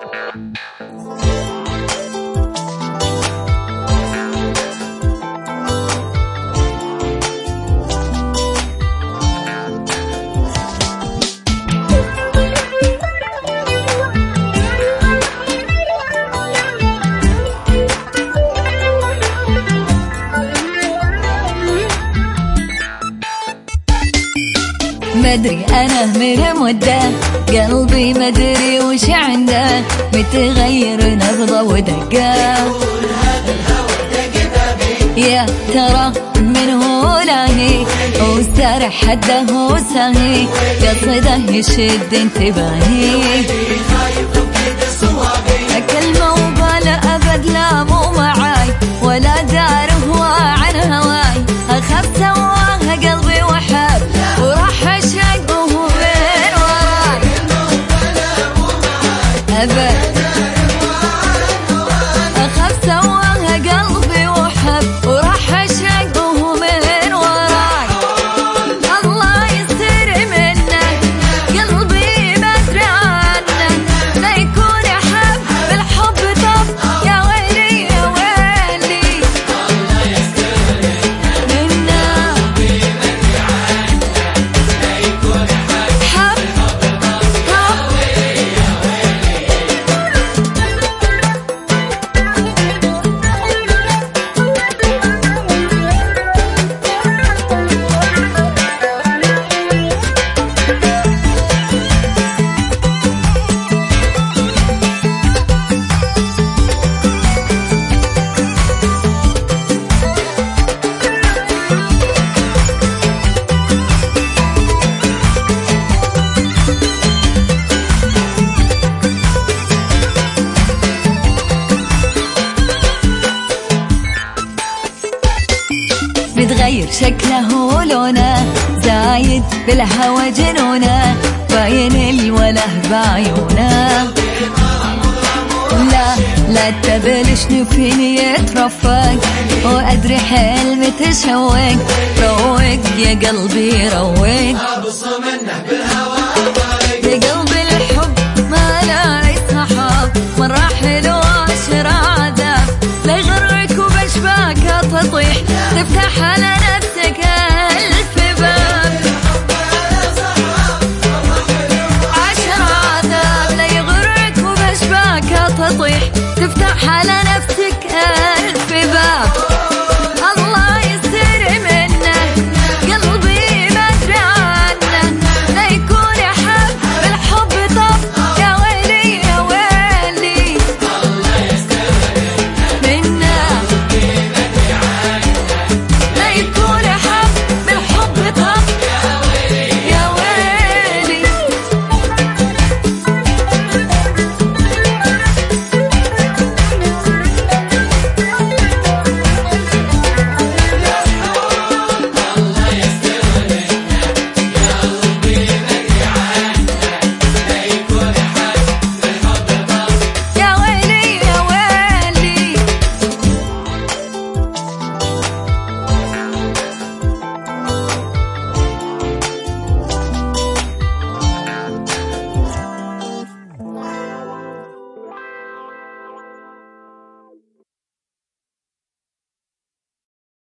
مدري أنا من مدة قلبي مدري وش عنده، متغير نبضة ودقة. يا ترى من هو لاهي وسارح حده وساهي، قصده يشد انتباهي. كلمة وبال أبد لا مو معاي، ولا دار هو عن هواي. أخاف سواها قلبي وحب وراح أشق وهو من وراي. أبد أخاف سواها قلبي وحب وراح أشق وهو من وراي. الله يستر منه قلبي ما أدري عنه، لا يكون يحب بالحب طب يا ويلي يا ويلي. الله يستر منه قلبي ما أدري عنه، لا يكون يحب بالحب طب يا ويلي يا ويلي. متغير شكله ولونه، زايد بالهوى جنونه، باين الوله بعيونه. لا تبلش نفيني يترفق، وأدري حيل متشوق. روق يا قلبي روق، أبص منه بالهوى طارق. يا قلبي الحب ما لا يصحاب، مرة حلو عشرة عذاب. لا يغرك وبشباك تطيح، تفتح على نفسك ألف باب. 10 عذاب لا يغرك وبشباك تطيح، تفتح على نفسك